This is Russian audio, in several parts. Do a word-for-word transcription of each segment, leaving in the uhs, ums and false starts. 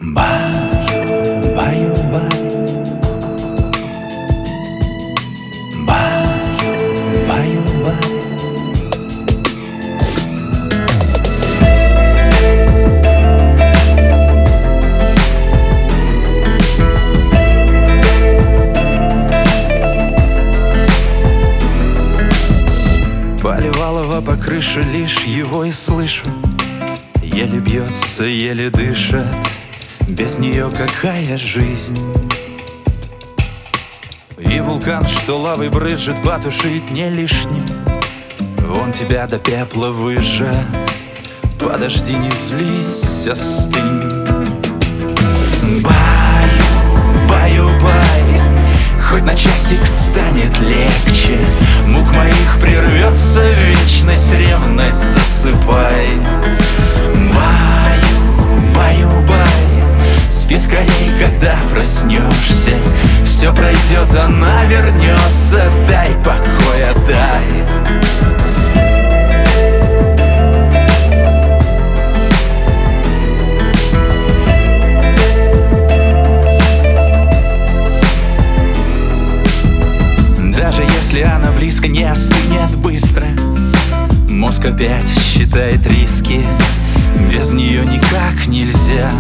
Баю, баю, бай. Баю, баю, бай. Поливалова по крыше, лишь его и слышу. Еле бьется, еле дышит. Без нее какая жизнь? И вулкан, что лавой брызжет, потушить не лишним. Он тебя до пепла выжжет. Подожди, не злись, остынь. Баю, баю, бай. Хоть на часик станет легче. Мук моих прервется вечность, ревность засыпай. Баю, баю, бай. Спи скорей, когда проснешься. Все пройдет, она вернется. Дай покоя, дай. Даже если она близко, не остынет быстро. Мозг опять считает риски. Без нее никак нельзя.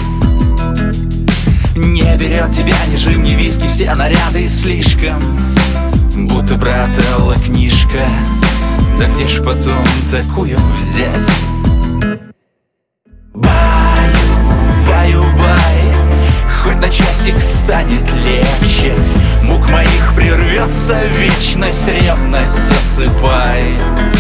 Не берет тебя ни жим, ни виски. Все наряды слишком, будто брателла книжка. Да где ж потом такую взять? Баю, баю, бай. Хоть на часик станет легче. Мук моих прервется вечность, ревность засыпай.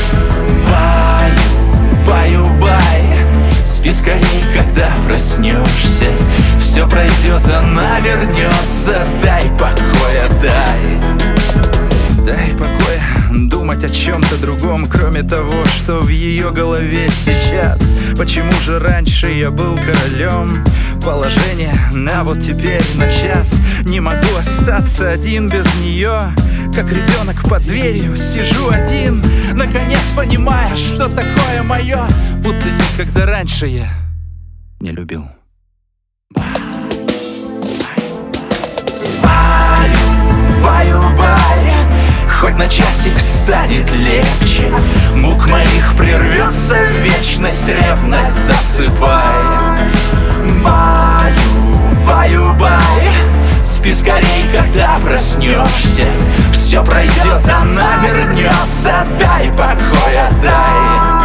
Баю, баю, бай. Спи скорей, когда проснешься. Все пройдет, она вернется. Дай покоя, дай. Дай покоя думать о чем-то другом, кроме того, что в ее голове сейчас. Почему же раньше я был королем положения, а вот теперь на час не могу остаться один без нее. Как ребенок под дверью сижу один, наконец понимая, что такое мое, будто никогда раньше я не любил. Баю, баю, бай. Хоть на часик станет легче. Мук моих прервется вечность, ревность засыпай. Баю, баю, бай. Спи скорей, когда проснешься. Все пройдет, она вернется. Дай покоя, дай.